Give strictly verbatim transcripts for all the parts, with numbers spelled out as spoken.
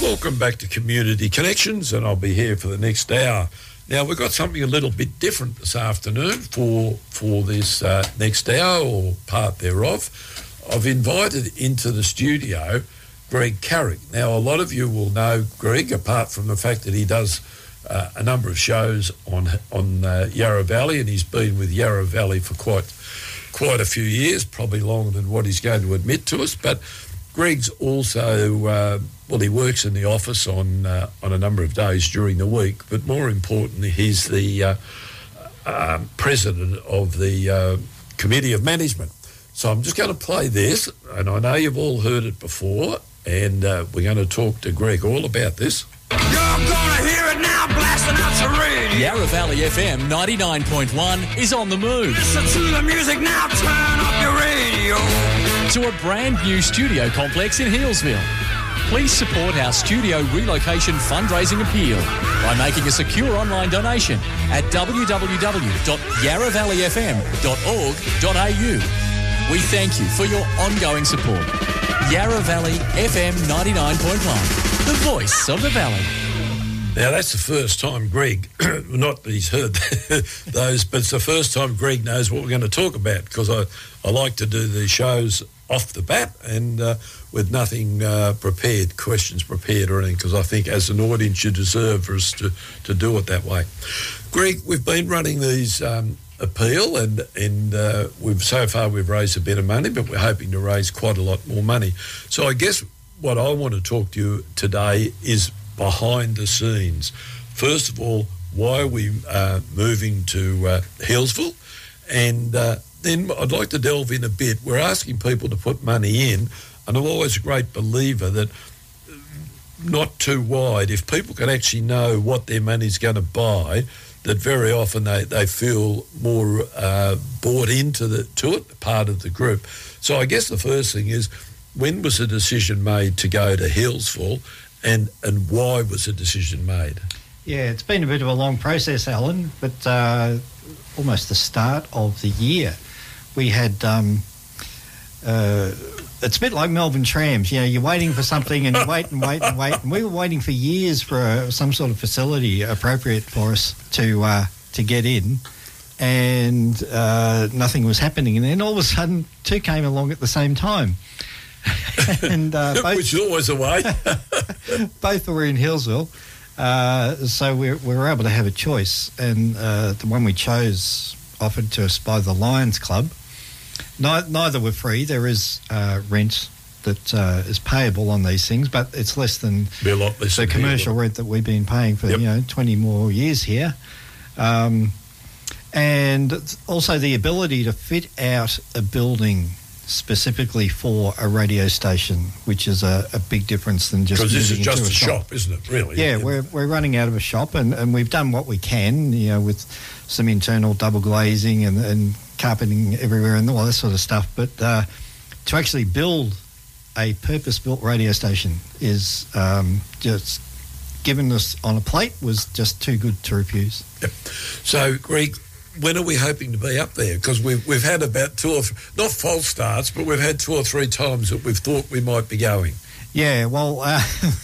Welcome back to Community Connections, and I'll be here for the next hour. Now, we've got something a little bit different this afternoon for for this uh, next hour, or part thereof. I've invited into the studio Greg Carrick. Now, a lot of you will know Greg, apart from the fact that he does uh, a number of shows on on uh, Yarra Valley, and he's been with Yarra Valley for quite quite a few years, probably longer than what he's going to admit to us. But Greg's also, uh, well, he works in the office on uh, on a number of days during the week, but more importantly, he's the uh, uh, president of the uh, Committee of Management. So I'm just going to play this, and I know you've all heard it before, and uh, we're going to talk to Greg all about this. You're gonna hear it now, blasting out your radio. Yarra Valley F M ninety-nine point one is on the move. Listen to the music now, turn up your radio. To a brand new studio complex in Healesville. Please support our studio relocation fundraising appeal by making a secure online donation at w w w dot yarra valley f m dot org dot a u. We thank you for your ongoing support. Yarra Valley F M ninety-nine point one, the voice of the valley. Now, that's the first time Greg, not that he's heard those, but it's the first time Greg knows what we're going to talk about, because I, I like to do these shows off the bat and uh, with nothing uh, prepared, questions prepared or anything, because I think as an audience you deserve for us to, to do it that way. Greg, we've been running these um, appeal and, and uh, we've so far we've raised a bit of money, but we're hoping to raise quite a lot more money. So I guess what I want to talk to you today is behind the scenes. First of all, why are we uh, moving to uh, Healesville? And uh, then I'd like to delve in a bit. We're asking people to put money in, and I'm always a great believer that not too wide. If people can actually know what their money's going to buy, that very often they, they feel more uh, bought into the to it, part of the group. So I guess the first thing is, when was the decision made to go to Healesville, and, and why was the decision made? Yeah, it's been a bit of a long process, Alan, but uh, almost the start of the year. We had, um, uh, it's a bit like Melbourne trams, you know, you're waiting for something and you wait and wait and wait. And we were waiting for years for uh, some sort of facility appropriate for us to uh, to get in, and uh, nothing was happening. And then all of a sudden, two came along at the same time. and uh, both, Which is always the way. both were in Healesville. Uh, so we, we were able to have a choice, and uh, the one we chose offered to us by the Lions Club. Neither, neither were free. There is uh, rent that uh, is payable on these things, but it's less than Be a lot less the than commercial here. rent that we've been paying for, Yep. you know, twenty more years here. Um, and also the ability to fit out a building specifically for a radio station, which is a, a big difference than just Because this is moving just into a shop. shop, isn't it, really? Yeah, we're we're running out of a shop, and, and we've done what we can, you know, with some internal double glazing and, and carpeting everywhere and all that sort of stuff. But uh, to actually build a purpose-built radio station is um, just given us on a plate was just too good to refuse. Yep. So, Greg, when are we hoping to be up there? Because we've, we've had about two or th- not false starts, but we've had two or three times that we've thought we might be going. Yeah, well, uh,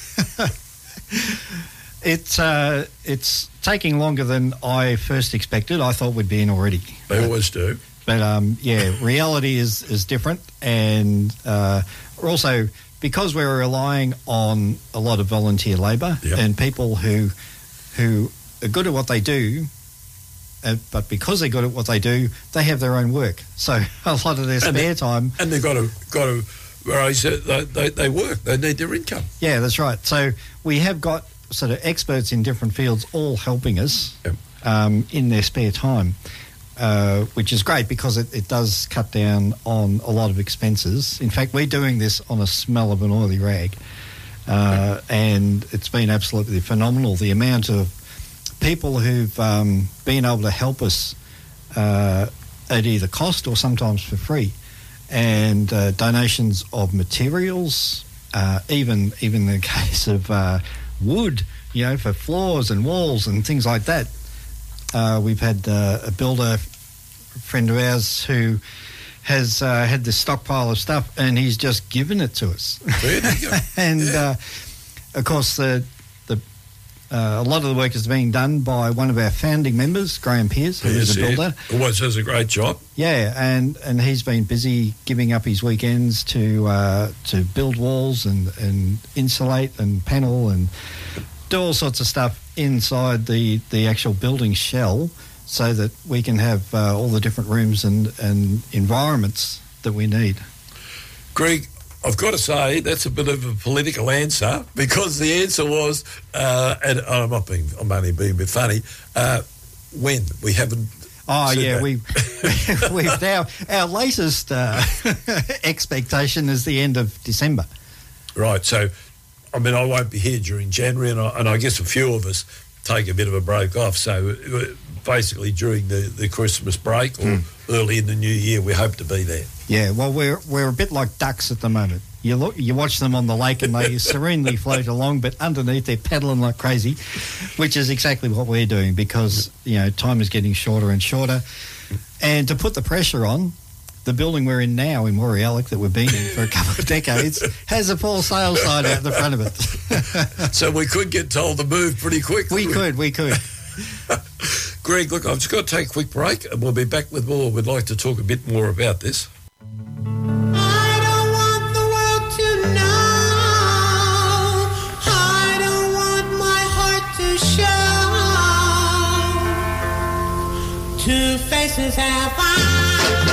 it's uh, it's taking longer than I first expected. I thought we'd be in already. They but, always do. But, um, yeah, reality is, is different. And uh, we're also, because we're relying on a lot of volunteer labour Yep. and people who who are good at what they do, uh, but because they're good at what they do, they have their own work. So a lot of their spare And they- time... And they've got to, got to raise it. They, they, they work. They need their income. Yeah, that's right. So we have got sort of experts in different fields all helping us Yep. um, in their spare time, uh, which is great because it, it does cut down on a lot of expenses. In fact, we're doing this on a smell of an oily rag, uh, and it's been absolutely phenomenal. The amount of people who've um, been able to help us uh, at either cost or sometimes for free, and uh, donations of materials, uh, even even in the case of uh, wood, you know, for floors and walls and things like that. Uh, we've had uh, a builder friend of ours who has uh, had this stockpile of stuff, and he's just given it to us. There you go. and Yeah. uh, of course, the the uh, a lot of the work is being done by one of our founding members, Graham Pearce, who Yes, is a yeah. builder. Always does a great job. Yeah, and, and he's been busy giving up his weekends to uh, to build walls and, and insulate and panel and do all sorts of stuff inside the, the actual building shell so that we can have uh, all the different rooms and, and environments that we need. Greg, I've got to say that's a bit of a political answer, because the answer was, uh, and I'm not being, I'm only being a bit funny. Uh, when we haven't. Oh said yeah, that. we we've now our latest uh, expectation is the end of December. Right. So, I mean, I won't be here during January, and I, and I guess a few of us take a bit of a break off. So, uh, basically, during the, the Christmas break or Mm. early in the new year, we hope to be there. Yeah, well, we're we're a bit like ducks at the moment. You look, you watch them on the lake and they serenely float along, but underneath they're paddling like crazy, which is exactly what we're doing, because you know time is getting shorter and shorter. And to put the pressure on, the building we're in now in Morrealloc that we've been in for a couple of decades has a for sale sign out the front of it. So we could get told to move pretty quick. we could, we could. Greg, look, I've just got to take a quick break, and we'll be back with more. We'd like to talk a bit more about this. I don't want the world to know. I don't want my heart to show. Two faces have I.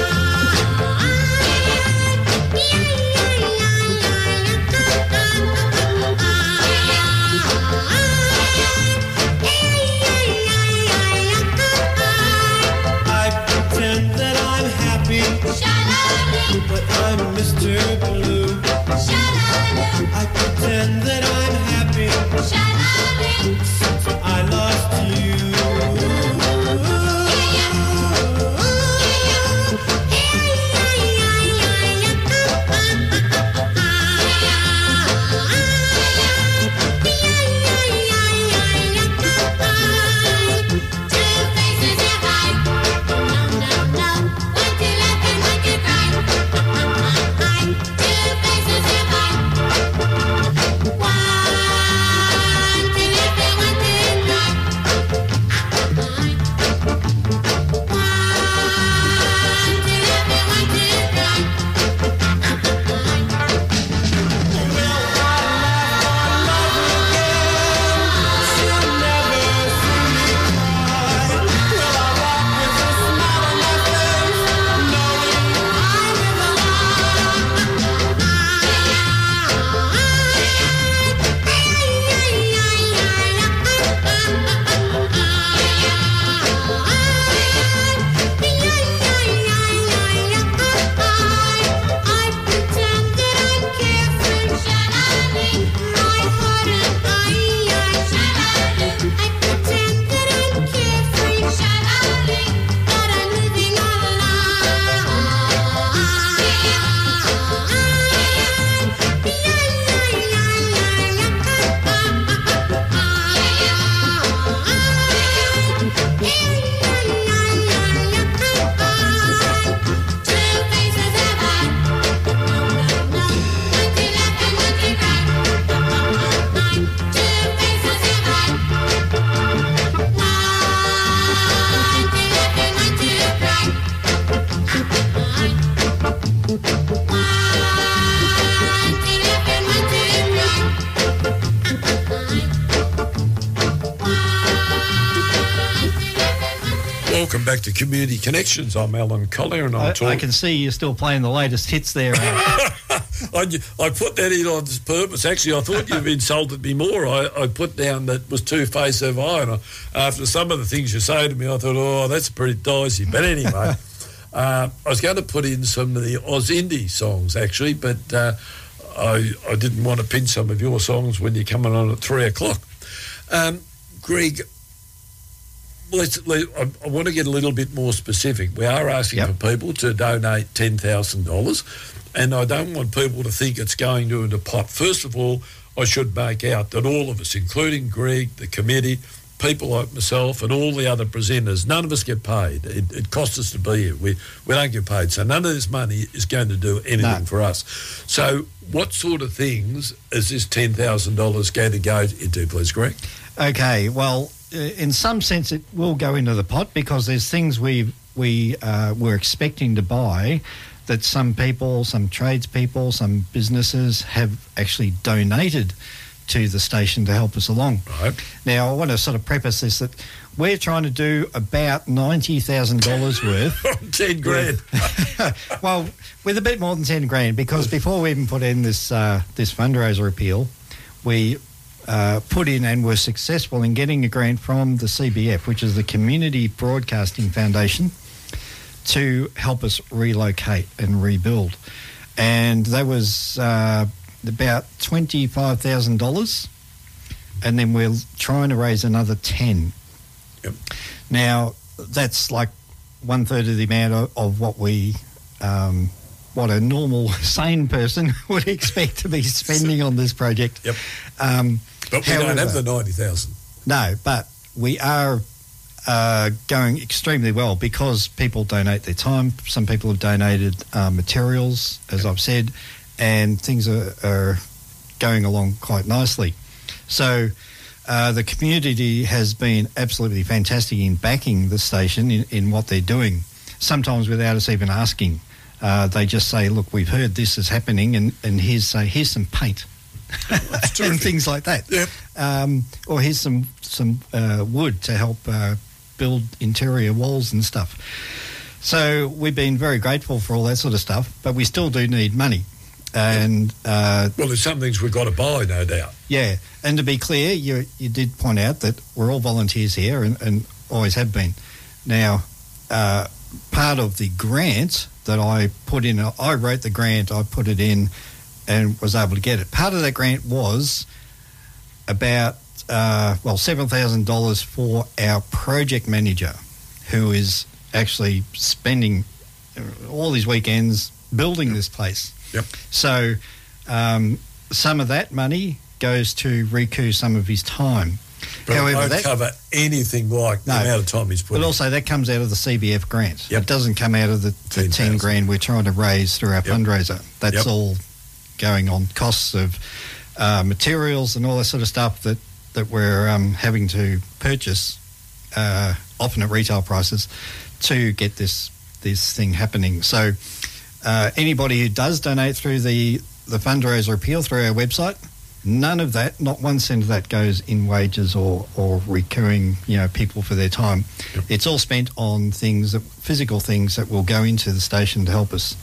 I pretend that I'm happy, but I'm Mister Blue. I pretend that I'm happy since I lost you. Welcome back to Community Connections. I'm Alan Collier, and I'm I, talking. I can see you're still playing the latest hits there. Alan. I, I put that in on purpose. Actually, I thought you've insulted me more. I, I put down that was Two Face of I, and I, after some of the things you say to me, I thought, oh, that's pretty dicey. But anyway, uh, I was going to put in some of the Oz Indie songs, actually, but uh, I, I didn't want to pin some of your songs when you're coming on at three o'clock. Um, Greg, let's, let, I, I want to get a little bit more specific. We are asking Yep. for people to donate ten thousand dollars. And I don't want people to think it's going to the pot. First of all, I should make out that all of us, including Greg, the committee, people like myself and all the other presenters, none of us get paid. It, it costs us to be here. We we don't get paid. So none of this money is going to do anything No. for us. So what sort of things is this ten thousand dollars going to go into, please, Greg? Okay, well, uh, in some sense it will go into the pot because there's things we we uh, were expecting to buy that some people, some tradespeople, some businesses have actually donated to the station to help us along. Right. Now, I want to sort of preface this that we're trying to do about ninety thousand dollars worth. ten grand. Well, with a bit more than ten grand, because before we even put in this uh, this fundraiser appeal, we uh, put in and were successful in getting a grant from the C B F, which is the Community Broadcasting Foundation, to help us relocate and rebuild. And that was uh, about twenty-five thousand dollars, and then we're trying to raise another ten. Yep. Now, that's like one third of the amount of, of what we, um, what a normal, sane person would expect to be spending on this project. Yep. Um, But we don't have however- the ninety thousand. No, but we are uh, going extremely well because people donate their time. Some people have donated uh, materials, as I've said, and things are, are going along quite nicely. So uh, the community has been absolutely fantastic in backing the station in, in what they're doing, sometimes without us even asking. Uh, they just say, look, we've heard this is happening, and, and here's, say, here's some paint. And things like that. Yep. Um, or here's some some uh, wood to help uh, build interior walls and stuff. So we've been very grateful for all that sort of stuff, but we still do need money. And uh, Well, there's some things we've got to buy, no doubt. yeah, and to be clear, you you did point out that we're all volunteers here and, and always have been. Now, uh, part of the grant that I put in, I wrote the grant, I put it in, and was able to get it. Part of that grant was about, uh, well, seven thousand dollars for our project manager, who is actually spending all his weekends building this place. Yep. So um, some of that money goes to recoup some of his time. But it won't that, cover anything like the No. amount of time he's put but in. also that comes out of the C B F grant. Yep. It doesn't come out of the, the ten thousand. ten grand we're trying to raise through our Yep. fundraiser. That's Yep. all going on costs of uh, materials and all that sort of stuff that, that we're um, having to purchase, uh, often at retail prices, to get this this thing happening. So uh, anybody who does donate through the, the fundraiser appeal through our website, none of that, not one cent of that goes in wages or, or recurring, you know, people for their time. Yep. It's all spent on things, that, physical things that will go into the station to help us.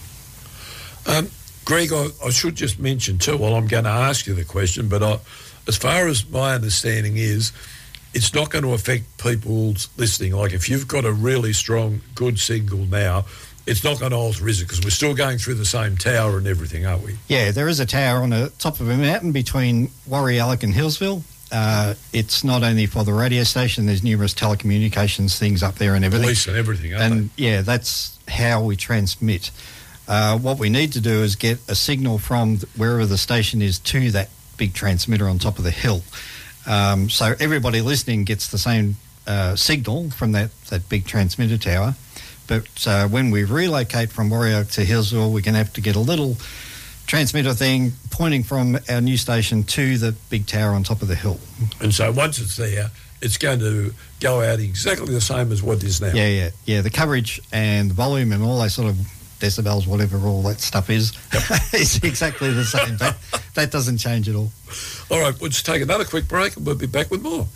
Um, Greg, I, I should just mention too, well, I'm going to ask you the question, but I, as far as my understanding is, it's not going to affect people's listening. Like if you've got a really strong, good signal now, it's not going to alter, is it? Because we're still going through the same tower and everything, aren't we? Yeah, there is a tower on the top of a mountain between Warrialloc and Hillsville. Uh, it's not only for the radio station, there's numerous telecommunications things up there and everything. Police and everything, aren't And yeah, that's how we transmit. Uh, what we need to do is get a signal from th- wherever the station is to that big transmitter on top of the hill. Um, so everybody listening gets the same uh, signal from that, that big transmitter tower. But uh, when we relocate from Warrialloc to Hillsville, we're going to have to get a little transmitter thing pointing from our new station to the big tower on top of the hill. they? And so once it's there, it's going to go out exactly the same as what it is now. Yeah, yeah, yeah. The coverage and the volume and all that sort of decibels, whatever all that stuff is, is exactly the same. That, that doesn't change at all. All right, we'll just take another quick break and we'll be back with more.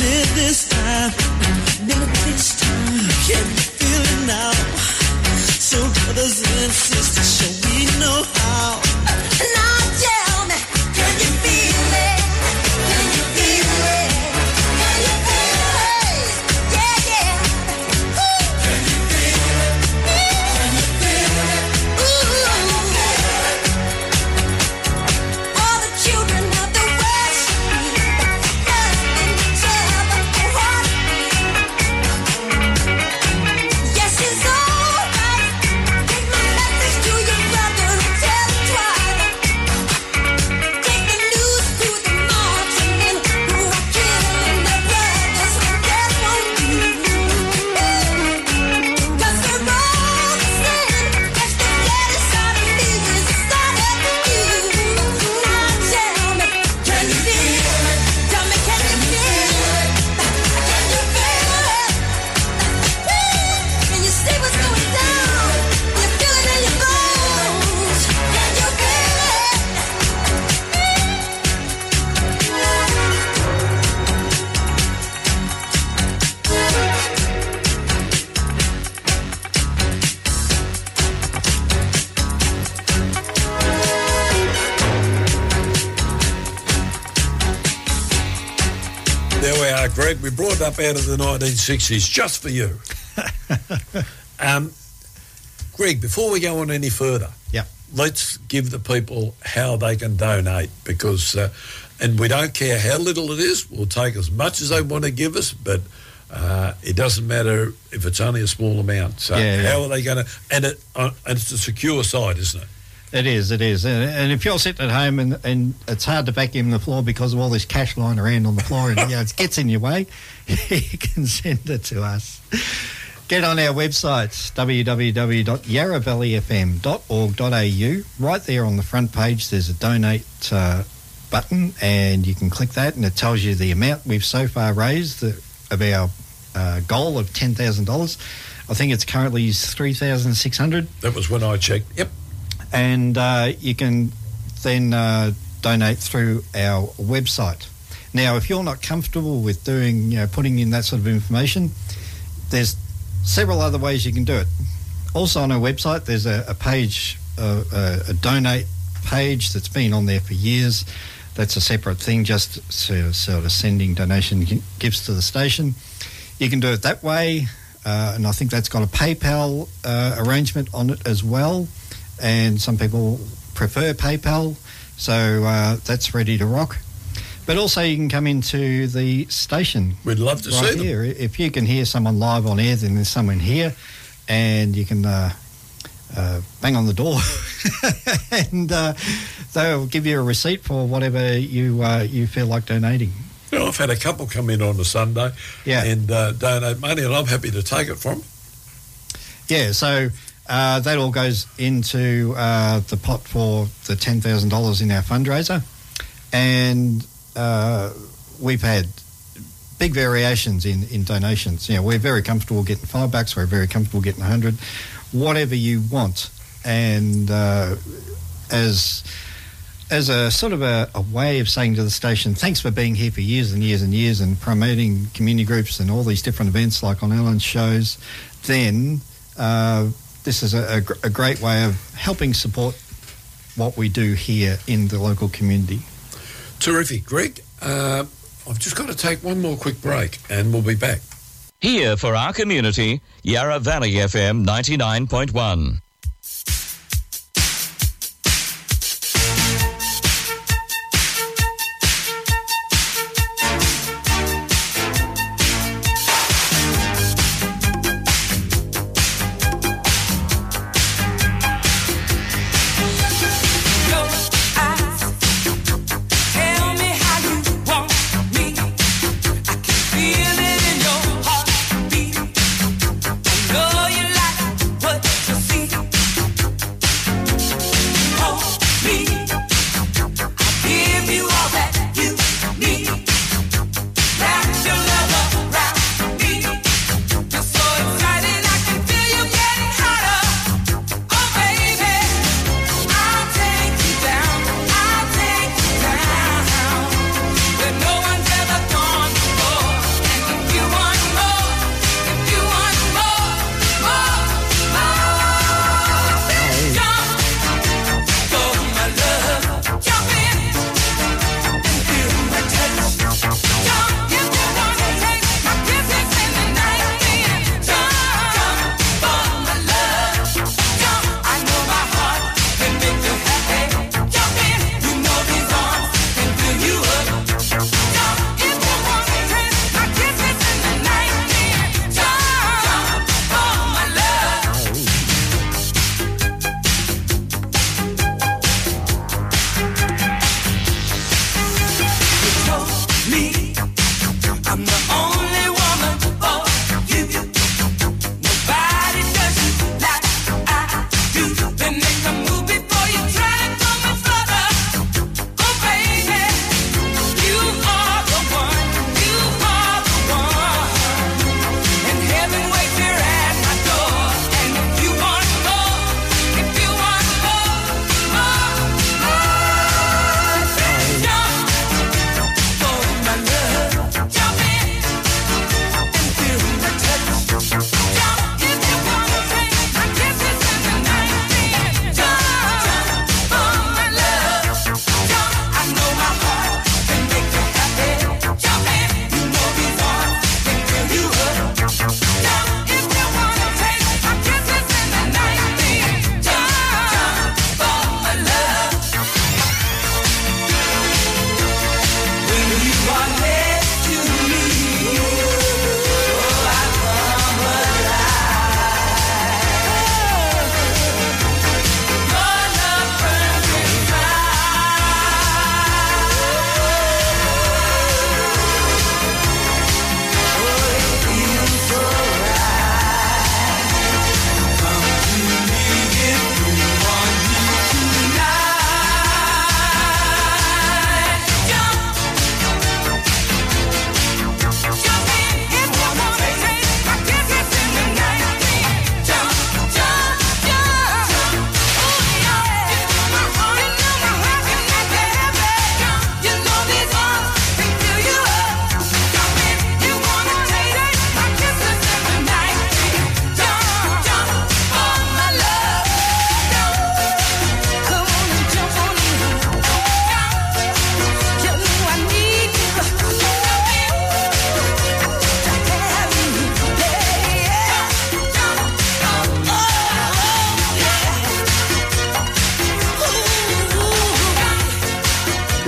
did this time. Did this time. Can you feel it now? So brothers and sisters, shall we know how? Now tell me, can you feel it? Can you feel it? Can you feel it? Yeah, yeah. Woo. Can you feel it? Can you feel it? Ooh. All the children of the West love each other for heartbeat. Yes, it's alright. Take my message to your brother and tell him twice. Take the news to the marching men who are killing their brothers and that won't do. 'Cause we're all the same. That's the deadest out of me is the start of you. Now tell me, can you feel it? Tell me, can you feel it? Can you feel it? Can you see what's going down? You feel it in your bones. Can you feel it? There we are, Greg. We brought it up out of the nineteen sixties just for you. um, Greg, before we go on any further, Yep. let's give the people how they can donate because, uh, and we don't care how little it is, we'll take as much as they want to give us, but uh, it doesn't matter if it's only a small amount. So Yeah, yeah. how are they going to, and, it, uh, and it's a secure site, isn't it? It is, it is. And, and if you're sitting at home and, and it's hard to vacuum the floor because of all this cash lying around on the floor and you know, it gets in your way, you can send it to us. Get on our website, w w w dot yarra valley f m dot org dot a u. Right there on the front page, there's a donate uh, button and you can click that and it tells you the amount we've so far raised the, of our uh, goal of ten thousand dollars. I think it's currently three thousand six hundred dollars. That was when I checked. Yep. And uh, you can then uh, donate through our website. Now, if you're not comfortable with doing, you know, putting in that sort of information, there's several other ways you can do it. Also on our website, there's a, a page, uh, a, a donate page that's been on there for years. That's a separate thing, just sort of, sort of sending donation gifts to the station. You can do it that way, uh, and I think that's got a PayPal uh, arrangement on it as well. And some people prefer PayPal, so uh, that's ready to rock. But also you can come into the station. We'd love to right see them. here. If you can hear someone live on air, then there's someone here, and you can uh, uh, bang on the door, and uh, they'll give you a receipt for whatever you uh, you feel like donating. Well, I've had a couple come in on a Sunday Yeah. and uh, donate money, and I'm happy to take it from them. Yeah, so uh, that all goes into uh, the pot for the ten thousand dollars in our fundraiser. And uh, we've had big variations in, in donations. You know, we're very comfortable getting five bucks, we're very comfortable getting a hundred, whatever you want. And uh, as as a sort of a, a way of saying to the station, thanks for being here for years and years and years and promoting community groups and all these different events like on Alan's shows, then uh, this is a, a, gr- a great way of helping support what we do here in the local community. Terrific, Greg. Uh, I've just got to take one more quick break and we'll be back. Here for our community, Yarra Valley F M ninety-nine point one. Feel it in your heartbeat. I know you like what you see.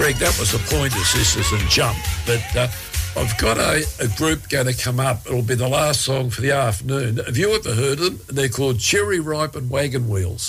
Greg, that was the Pointer Sisters and Jump. But uh, I've got a, a group going to come up. It'll be the last song for the afternoon. Have you ever heard of them? They're called Cherry Ripe and Wagon Wheels.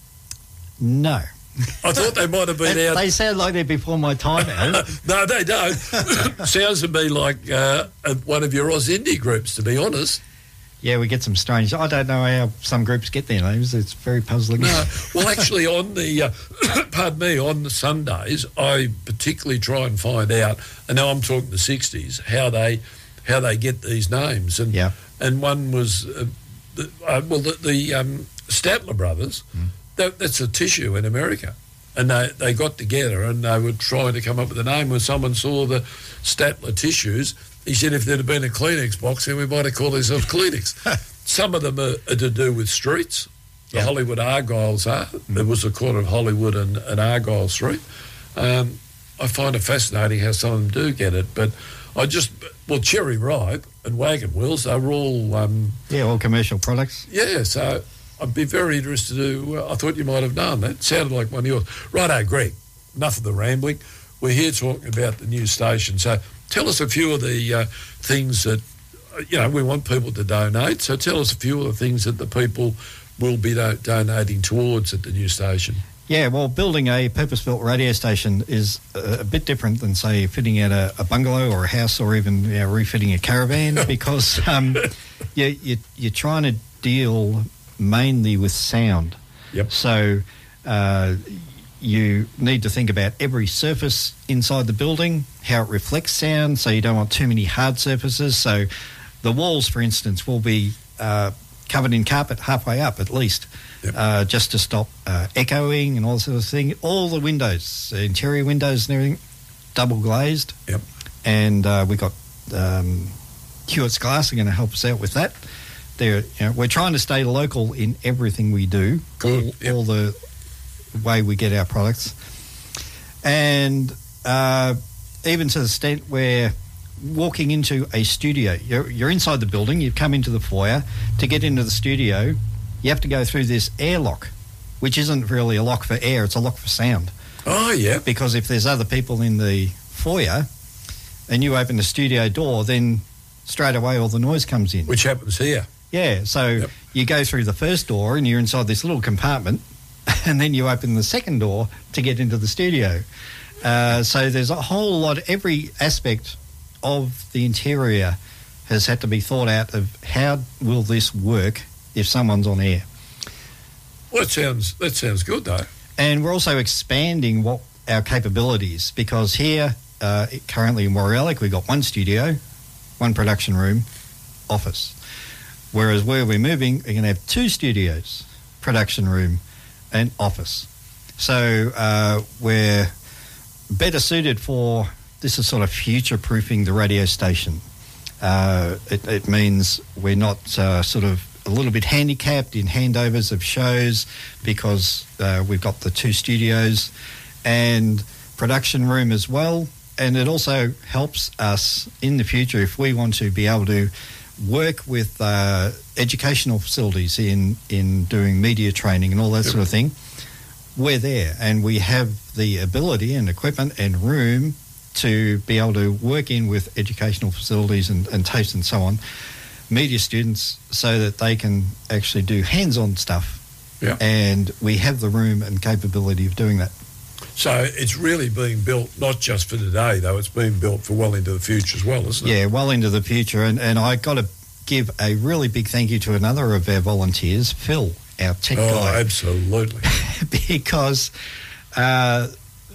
No. I thought they might have been they, out. They sound like they're before my time, Al. No, they don't. Sounds to me like uh, one of your Oz indie groups, to be honest. Yeah, we get some strange... I don't know how some groups get their names. It's very puzzling. No. Well, actually, on the... Uh, pardon me, on the Sundays, I particularly try and find out, and now I'm talking the sixties, how they how they get these names. And yeah. and one was... Uh, the, uh, well, the, the um, Statler brothers... Mm. That, that's a tissue in America. And they, they got together and they were trying to come up with a name. When someone saw the Statler tissues, he said if there'd have been a Kleenex box, then we might have called ourselves Kleenex. Some of them are, are to do with streets. The yeah. Hollywood Argyles are. Mm-hmm. There was a corner of Hollywood and, and Argyle Street. Um, I find it fascinating how some of them do get it. But I just... Well, Cherry Ripe and Wagon Wheels, they were all... Um, yeah, all commercial products. Yeah, so... I'd be very interested to... Uh, I thought you might have known that. It sounded like one of yours. Righto, Greg, enough of the rambling. We're here talking about the new station. So tell us a few of the uh, things that, uh, you know, we want people to donate. So tell us a few of the things that the people will be do- donating towards at the new station. Yeah, well, building a purpose-built radio station is a, a bit different than, say, fitting out a, a bungalow or a house or even you know, refitting a caravan because um, you, you, you're trying to deal... mainly with sound. Yep. So uh, you need to think about every surface inside the building, how it reflects sound, so you don't want too many hard surfaces. So the walls, for instance, will be uh, covered in carpet halfway up at least, yep. uh, just to stop uh, echoing and all that sort of thing. All the windows, interior windows and everything, double glazed. Yep. And uh, we got um, Hewitt's Glass are going to help us out with that. There, you know, we're trying to stay local in everything we do, Good. all, Yep. all the way we get our products, and uh, even to the extent where walking into a studio, you're, you're inside the building, you've come into the foyer. To get into the studio, you have to go through this airlock, which isn't really a lock for air, it's a lock for sound. Oh, yeah. Because if there's other people in the foyer and you open the studio door, then straight away all the noise comes in. Which happens here. Yeah, so yep. you go through the first door and you're inside this little compartment and then you open the second door to get into the studio. Uh, so there's a whole lot, every aspect of the interior has had to be thought out of how will this work if someone's on air. Well, that sounds, that sounds good, though. And we're also expanding what our capabilities, because here, uh, currently in Warrialic, we've got one studio, one production room, office. Whereas where we're moving, we're going to have two studios, production room and office. So uh, we're better suited for, this is sort of future-proofing the radio station. Uh, it, it means we're not uh, sort of a little bit handicapped in handovers of shows because uh, we've got the two studios and production room as well. And it also helps us in the future if we want to be able to work with uh, educational facilities in, in doing media training and all that yep. sort of thing. We're there and we have the ability and equipment and room to be able to work in with educational facilities and, and TAFEs and so on, media students, so that they can actually do hands-on stuff. Yeah. And we have the room and capability of doing that. So it's really being built not just for today, though. It's being built for well into the future as well, isn't it? Yeah, well into the future. And, and I got to give a really big thank you to another of our volunteers, Phil, our tech oh, guy. Oh, absolutely. Because uh,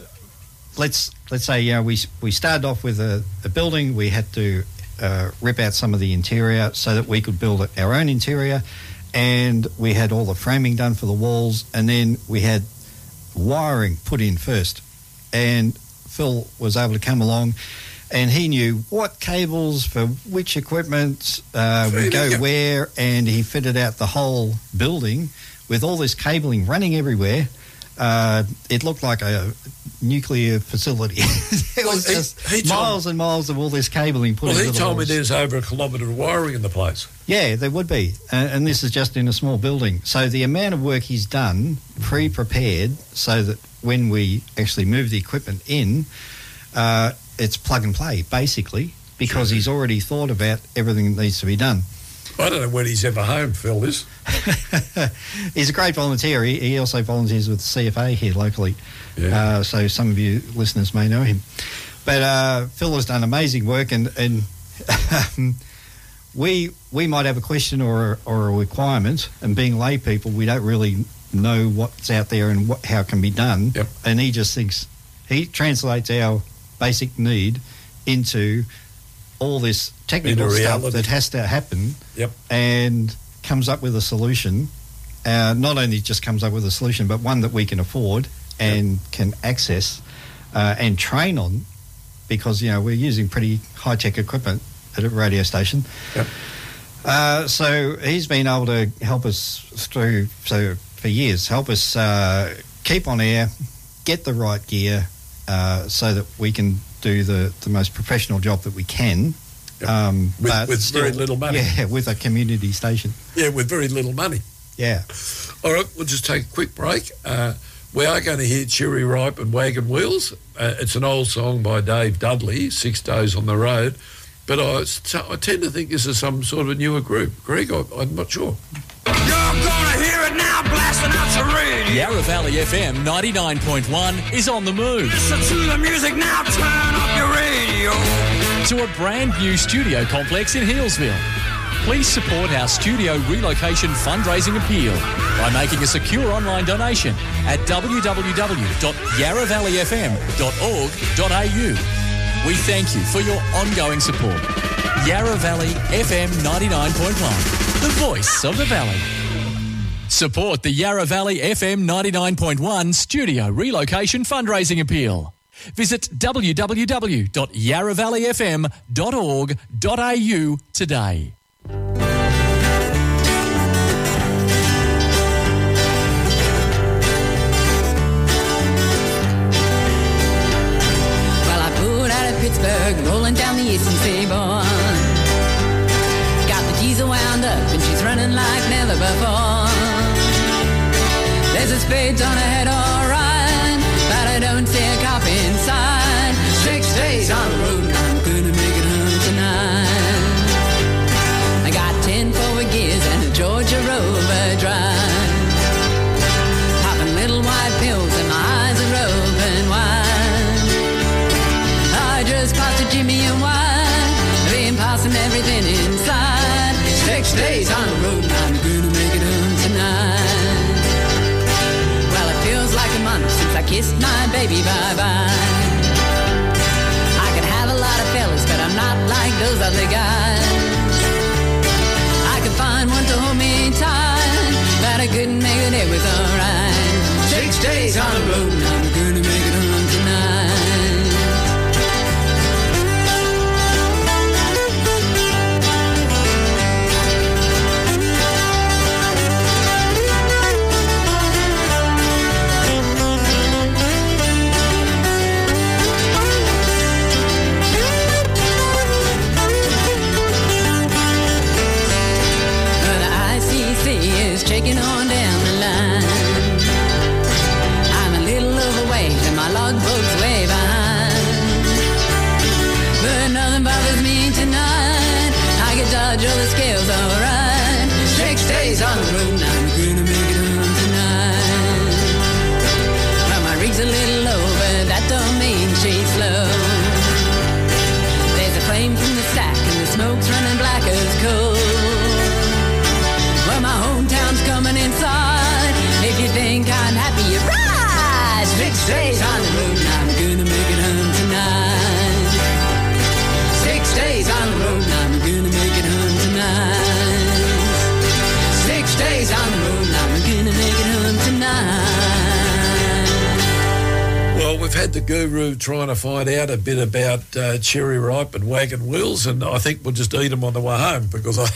let's let's say, you know, we we started off with a, a building. We had to uh, rip out some of the interior so that we could build our own interior, and we had all the framing done for the walls, and then we had wiring put in first. And Phil was able to come along, and he knew what cables for which equipment uh, would go where, and he fitted out the whole building with all this cabling running everywhere. uh, it looked like a nuclear facility. There was Well, he- just he told- miles and miles of all this cabling put Well, into he the told me walls. there's over a kilometre of wiring in the place. Yeah, there would be. And, and this is just in a small building. So the amount of work he's done, pre-prepared, so that when we actually move the equipment in, uh, it's plug and play, basically, because he's already thought about everything that needs to be done. I don't know when he's ever home, Phil, is. He's a great volunteer. He, he also volunteers with C F A here locally. Yeah. Uh, so some of you listeners may know him. But uh, Phil has done amazing work, and, and we we might have a question or a, or a requirement, and being lay people, we don't really know what's out there and what, how it can be done. Yep. And he just thinks, he translates our basic need into all this technical Into stuff reality. that has to happen. Yep. And comes up with a solution. Uh, not only just comes up with a solution, but one that we can afford and yep. can access uh, and train on, because, you know, we're using pretty high-tech equipment at a radio station. Yep. Uh, so he's been able to help us through, so for years, help us uh, keep on air, get the right gear, uh, so that we can do the, the most professional job that we can. Yep. Um, With- but with still- very little money. Yeah, with a community station. Yeah, with very little money. Yeah. All right, we'll just take a quick break. Uh, we are going to hear Cherry Ripe and Wagon Wheels. Uh, it's an old song by Dave Dudley, Six Days on the Road. But I, I tend to think this is some sort of a newer group. Greg, I, I'm not sure. You're gonna hear it now, blasting out your radio. Yarra Valley F M ninety-nine point one is on the move Listen to the music now, turn up your radio. to a brand new studio complex in Healesville. Please support our studio relocation fundraising appeal by making a secure online donation at w w w dot yarra valley f m dot org dot a u. We thank you for your ongoing support. Yarra Valley F M ninety-nine point one, the voice of the valley. Support the Yarra Valley F M ninety-nine point one studio relocation fundraising appeal. Visit w w w dot yarra valley f m dot org dot a u today. Well, I pulled out of Pittsburgh, rolling down the eastern seaboard. Got the diesel wound up, and she's running like never before. There's a spade on her head, alright, but I don't see a cop inside. Six days on the road, and I'm gonna make it home tonight. I got ten forward gears and a Georgia Rover drive. Popping little white pills, and my eyes are open wide. I just passed a Jimmy and wine, been passing everything inside. Six days on the road, and I'm gonna make it home tonight. Well, it feels like a month since I kissed my baby bye-bye. I could have a lot of fellas, but I'm not like those other guys. I could find one to hold me tight, but I couldn't make it, it was alright. Six days on the road, and I'm gonna make it home tonight. Well, the I C C is checking on down the line. I'm a little overweight and my logbook's way behind. But nothing bothers me tonight. I can dodge all the scales, alright. Six days on the road, and I'm gonna make it home tonight. Well, my rig's a little low, but that don't mean she's slow. There's a flame from the stack and the smoke's running black as coal. Well, my hometown's coming inside. If you think I'm happy, you're right. Six days on the road, and I'm gonna make it home tonight. Six days on the road, and I'm gonna make it home tonight. Six days had the guru trying to find out a bit about uh, Cherry Ripe and Wagon Wheels, and I think we'll just eat them on the way home because I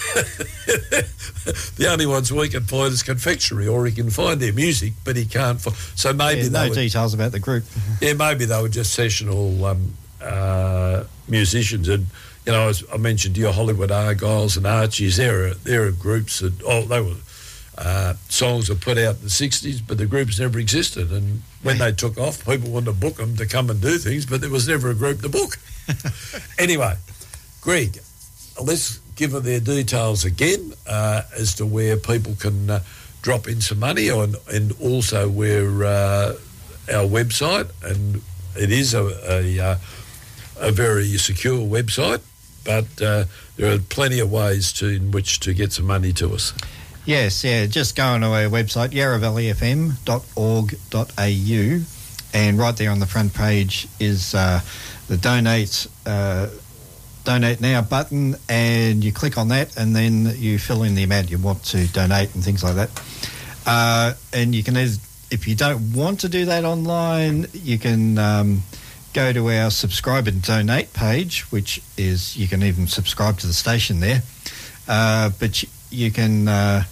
the only ones we can find is confectionery, or he can find their music, but he can't find. So maybe Yeah, they no were, details about the group. yeah, maybe they were just sessional um, uh, musicians. And you know, as I mentioned, your Hollywood Argyles and Archies, they're they're groups that oh they were. Uh, songs were put out in the sixties, but the groups never existed. And when they took off, people wanted to book them to come and do things, but there was never a group to book. Anyway, Greg, let's give them their details again uh, as to where people can uh, drop in some money on, and also where uh, our website, and it is a, a, uh, a very secure website, but uh, there are plenty of ways to in which to get some money to us. Yes, yeah, just go on our website, yarra valley f m dot org dot a u, and right there on the front page is uh, the donate uh, donate now button, and you click on that, and then you fill in the amount you want to donate and things like that. Uh, and you can, if you don't want to do that online, you can um, go to our subscribe and donate page, which is, you can even subscribe to the station there. Uh, but you, you can uh,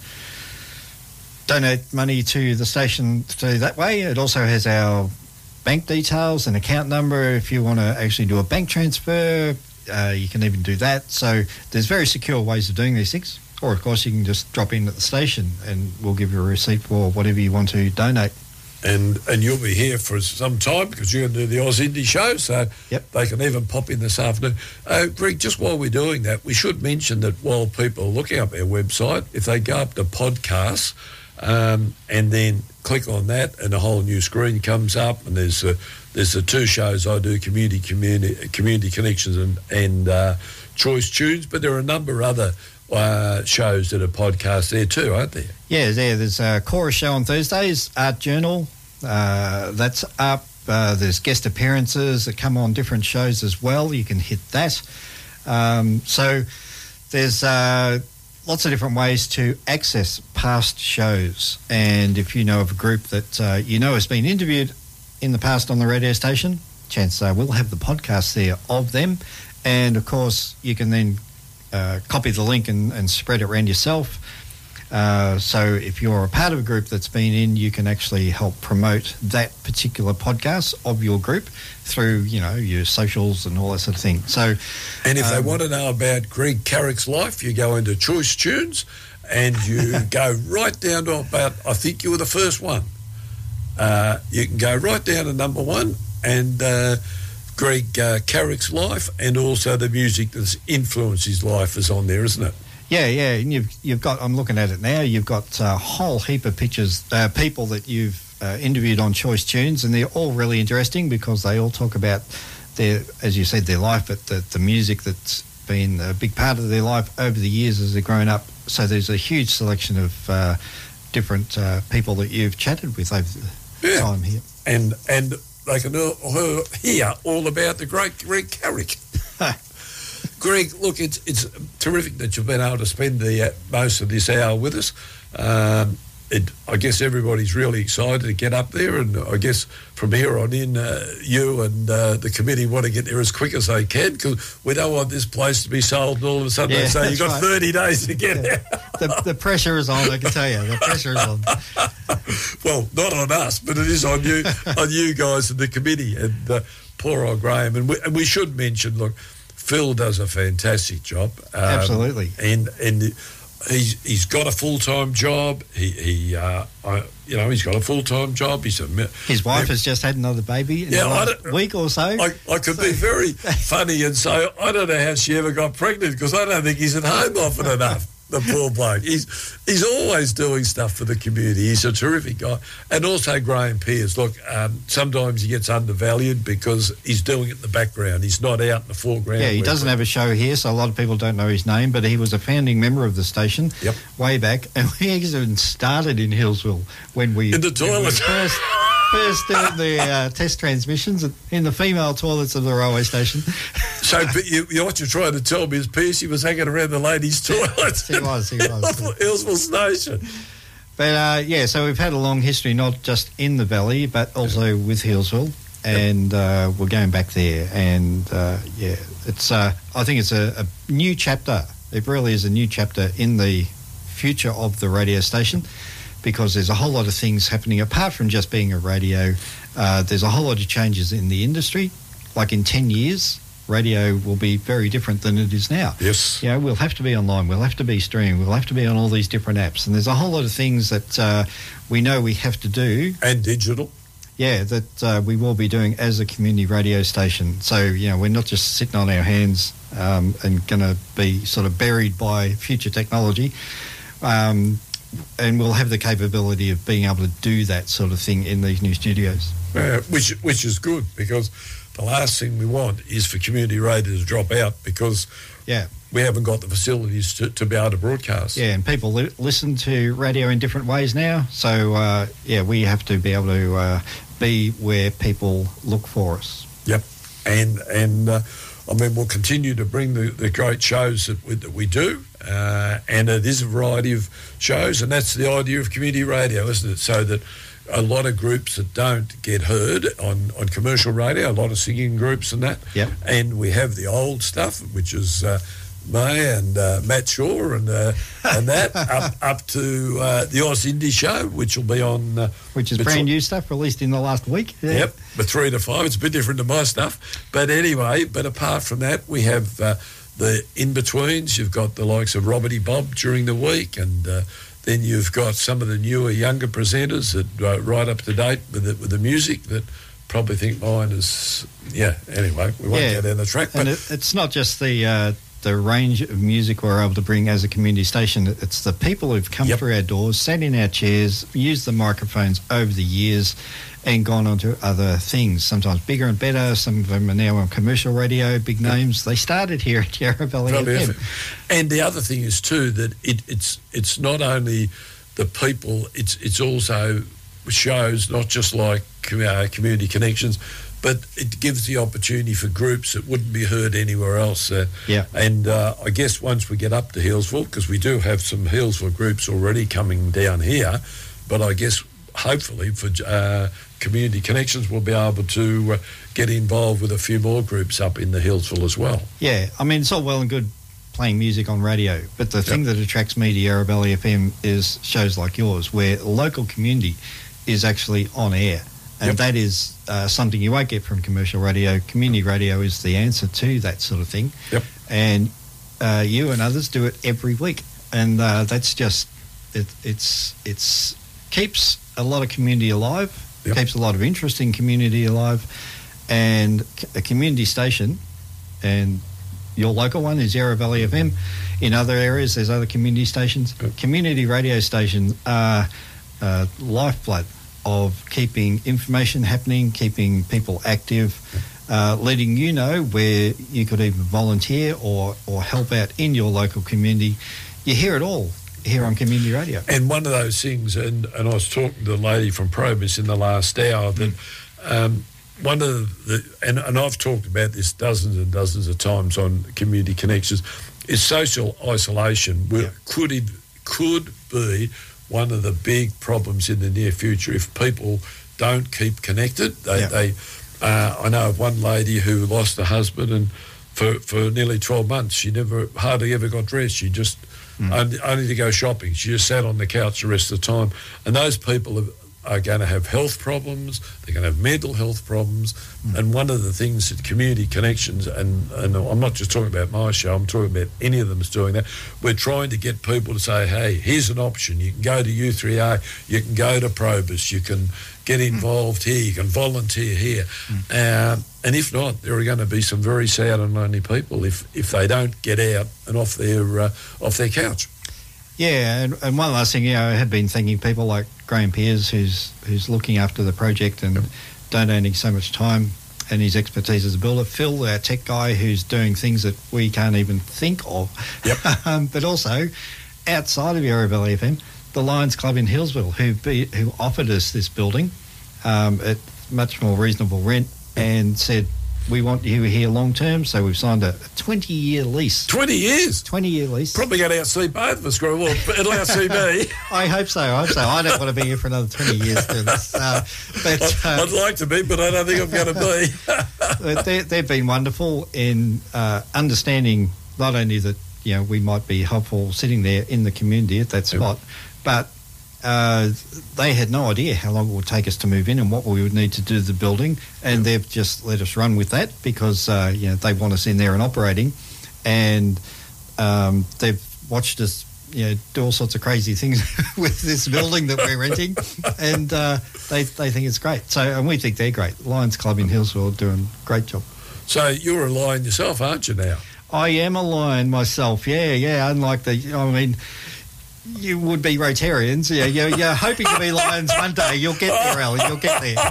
donate money to the station through that way. It also has our bank details and account number. If you want to actually do a bank transfer, uh, you can even do that. So there's very secure ways of doing these things. Or, of course, you can just drop in at the station and we'll give you a receipt for whatever you want to donate. And and you'll be here for some time because you're going to do the Oz Indie show, so yep. They can even pop in this afternoon. Uh, Greg, just while we're doing that, we should mention that while people are looking up our website, if they go up to podcasts um, and then click on that, and a whole new screen comes up, and there's uh, there's the two shows I do, Community Community, Community Connections and, and uh, Choice Tunes, but there are a number of other Uh, shows that are podcasts there too, aren't there? Yeah, there. There's a chorus show on Thursdays, Art Journal, uh, that's up. Uh, there's guest appearances that come on different shows as well. You can hit that. Um, so there's uh, lots of different ways to access past shows. And if you know of a group that uh, you know has been interviewed in the past on the radio station, chances are we'll have the podcast there of them. And, of course, you can then Uh, copy the link and, and spread it around yourself. Uh, so if you're a part of a group that's been in, you can actually help promote that particular podcast of your group through, you know, your socials and all that sort of thing. So, and if um, they want to know about Greg Carrick's life, you go into Choice Tunes and you go right down to about, I think you were the first one. Uh, you can go right down to number one and uh, Greg uh, Carrick's life, and also the music that's influenced his life is on there, isn't it? Yeah, yeah. And you've you've got. I'm looking at it now. You've got a whole heap of pictures, uh, people that you've uh, interviewed on Choice Tunes, and they're all really interesting because they all talk about their, as you said, their life, but the, the music that's been a big part of their life over the years as they've grown up. So there's a huge selection of uh, different uh, people that you've chatted with over the yeah. time here, and and. They can hear all about the great Greg Carrick. Greg, look, it's it's terrific that you've been able to spend the uh, most of this hour with us. Um, it, I guess everybody's really excited to get up there, and I guess from here on in, uh, you and uh, the committee want to get there as quick as they can because we don't want this place to be sold and all of a sudden yeah, they say you've got right. thirty days to get yeah. there. the, the pressure is on, I can tell you. The pressure is on. Well, not on us, but it is on you, on you guys in the committee, and uh, poor old Graham. And we, and we should mention, look, Phil does a fantastic job. Um, Absolutely. And and he's he's got a full time job. He he uh, I, you know he's got a full time job. He's a his wife has just had another baby in yeah, the last week or so. I, I could so. be very funny and say I don't know how she ever got pregnant because I don't think he's at home often enough. The poor bloke. He's he's always doing stuff for the community. He's a terrific guy. And also Graham Pearce. Look, um, sometimes he gets undervalued because he's doing it in the background. He's not out in the foreground. Yeah, he doesn't have a show here, so a lot of people don't know his name, but he was a founding member of the station yep. way back. And we even started in Hillsville when we... In the toilet. First, first doing the uh, test transmissions in the female toilets of the railway station. So but you, you, what you're trying to tell me is Piercy was hanging around the ladies' toilets. He was, he was. Hillsville Station. But, uh, yeah, so we've had a long history, not just in the valley, but also with Hillsville. and uh, we're going back there. And uh, yeah, it's. Uh, I think it's a, a new chapter. It really is a new chapter in the future of the radio station, because there's a whole lot of things happening apart from just being a radio. Uh, there's a whole lot of changes in the industry. Like in ten years, radio will be very different than it is now. Yes. You know, we'll have to be online, we'll have to be streaming, we'll have to be on all these different apps. And there's a whole lot of things that uh, we know we have to do. And digital. Yeah, that uh, we will be doing as a community radio station. So, you know, we're not just sitting on our hands um, and going to be sort of buried by future technology. Um, and we'll have the capability of being able to do that sort of thing in these new studios. Uh, which which is good, because the last thing we want is for community radio to drop out, because yeah, we haven't got the facilities to, to be able to broadcast. Yeah, and people li- listen to radio in different ways now. So, uh, yeah, we have to be able to uh, be where people look for us. Yep. And, and uh, I mean, we'll continue to bring the, the great shows that we, that we do, uh, and it is a variety of shows, and that's the idea of community radio, isn't it? So that a lot of groups that don't get heard on, on commercial radio, a lot of singing groups and that. Yep. And we have the old stuff, which is uh, May and uh, Matt Shaw and uh, and that, up up to uh, the Oz Indie Show, which will be on... Uh, which is brand new stuff released in the last week. Yeah. Yep, but three to five. It's a bit different to my stuff. But anyway, but apart from that, we have uh, the in-betweens. You've got the likes of Roberty Bob during the week, and... Uh, Then you've got some of the newer, younger presenters that are right up to date with the, with the music that probably think mine is, yeah, anyway, we won't Yeah. go down the track. But And it, it's not just the uh, the range of music we're able to bring as a community station. It's the people who've come Yep. through our doors, sat in our chairs, used the microphones over the years, and gone on to other things, sometimes bigger and better. Some of them are now on commercial radio, big names. They started here at Yarra Valley Probably F M. F M. And the other thing is too that it, it's it's not only the people, it's it's also shows not just like uh, Community Connections, but it gives the opportunity for groups that wouldn't be heard anywhere else. Uh, Yeah. And uh, I guess once we get up to Healesville, because we do have some Healesville groups already coming down here, but I guess hopefully for uh, Community Connections we'll be able to uh, get involved with a few more groups up in the Healesville as well. Yeah, I mean, it's all well and good playing music on radio, but the thing that attracts me to Yarra Valley F M is shows like yours, where local community is actually on air. And Yep. that is uh, something you won't get from commercial radio. Community radio is the answer to that sort of thing. Yep. And uh, you and others do it every week. And uh, that's just, it, it's it's keeps a lot of community alive, Yep. keeps a lot of interest in community alive. And a community station, and your local one is Yarra Valley F M. In other areas, there's other community stations. Yep. Community radio stations are uh, lifeblood of keeping information happening, keeping people active, uh, letting you know where you could even volunteer or, or help out in your local community. You hear it all here on community radio. And one of those things, and, and I was talking to the lady from Probus in the last hour, that um, one of the, and, and I've talked about this dozens and dozens of times on Community Connections, is social isolation will, Yeah. could it, could be one of the big problems in the near future if people don't keep connected. They, Yeah. they uh, I know of one lady who lost her husband, and for, for nearly twelve months she never hardly ever got dressed. She just Mm. only, only to go shopping. She just sat on the couch the rest of the time. And those people are, are going to have health problems. They're going to have mental health problems. Mm. And one of the things that Community Connections, and, and I'm not just talking about my show, I'm talking about any of them is doing that. We're trying to get people to say, hey, here's an option. You can go to U three A, you can go to Probus, you can get involved here, you can volunteer here. Mm. Um, and if not, there are going to be some very sad and lonely people if, if they don't get out and off their uh, off their couch. Yeah, and, and one last thing, you know, I have been thanking people like Graham Pearce, who's who's looking after the project and donating so much time and his expertise as a builder. Phil, our tech guy, who's doing things that we can't even think of. Yep. um, but also, outside of Yarra Valley F M, the Lions Club in Healesville, who be, who offered us this building um, at much more reasonable rent and said, we want you here long term, so we've signed a twenty-year lease. twenty years? twenty-year lease. Probably going to outsee both of us, Greg. Well, it'll outsee me. I hope so, I hope so. I don't want to be here for another twenty years doing this. Uh, but, uh, I'd like to be, but I don't think I'm going to be. they, they've been wonderful in uh, understanding not only that, you know, we might be helpful sitting there in the community at that spot, but uh, they had no idea how long it would take us to move in and what we would need to do to the building, and they've just let us run with that because uh, you know, they want us in there and operating, and um, they've watched us, you know, do all sorts of crazy things with this building that we're renting, and uh, they they think it's great. So, and we think they're great. Lions Club in Hillsville are doing a great job. So you're a lion yourself, aren't you now? I am a lion myself, yeah, yeah, unlike the, I mean, you would be Rotarians, yeah, you're, you're hoping to be lions one day, you'll get there, Alan, you'll get there.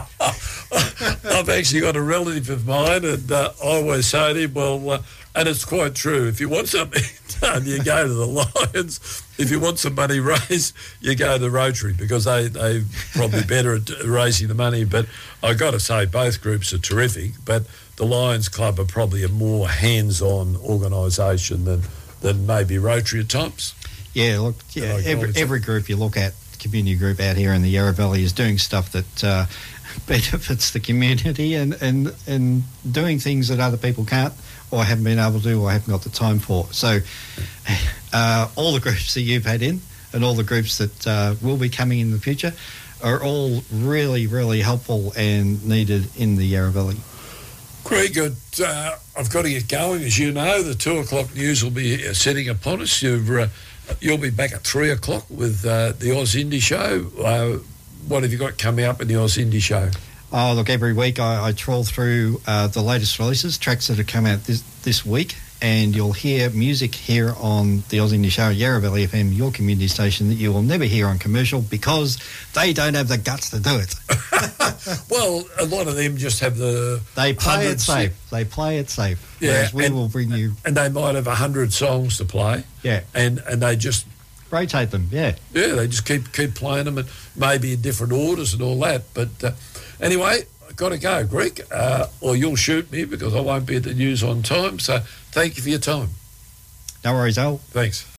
I've actually got a relative of mine, and uh, I always say to him, well, uh, and it's quite true, if you want something done, you go to the Lions. If you want some money raised, you go to the Rotary, because they, they're probably better at raising the money. But I've got to say, both groups are terrific, but the Lions Club are probably a more hands-on organisation than, than maybe Rotary at times. Yeah, look, yeah, every, every group you look at, community group out here in the Yarra Valley, is doing stuff that uh, benefits the community and, and, and doing things that other people can't or haven't been able to do or haven't got the time for. So uh, all the groups that you've had in and all the groups that uh, will be coming in the future are all really, really helpful and needed in the Yarra Valley. Greg, uh, I've got to get going. As you know, the two o'clock news will be setting upon us. You've, uh, you'll be back at three o'clock with uh, the Oz Indie Show. Uh, what have you got coming up in the Oz Indie Show? Oh, look, every week I, I trawl through uh, the latest releases, tracks that have come out this, this week, and you'll hear music here on the Oz Indie Show, Yarra Valley F M, your community station, that you will never hear on commercial because they don't have the guts to do it. Well, a lot of them just have the... They play it safe. They play it safe. Yeah, whereas we and, will bring you... And they might have a hundred songs to play. Yeah. And and they just... rotate them, yeah. Yeah, they just keep keep playing them, and maybe in different orders and all that. But uh, anyway, I've got to go, Greg, uh, or you'll shoot me because I won't be at the news on time. So thank you for your time. No worries, Al. Thanks.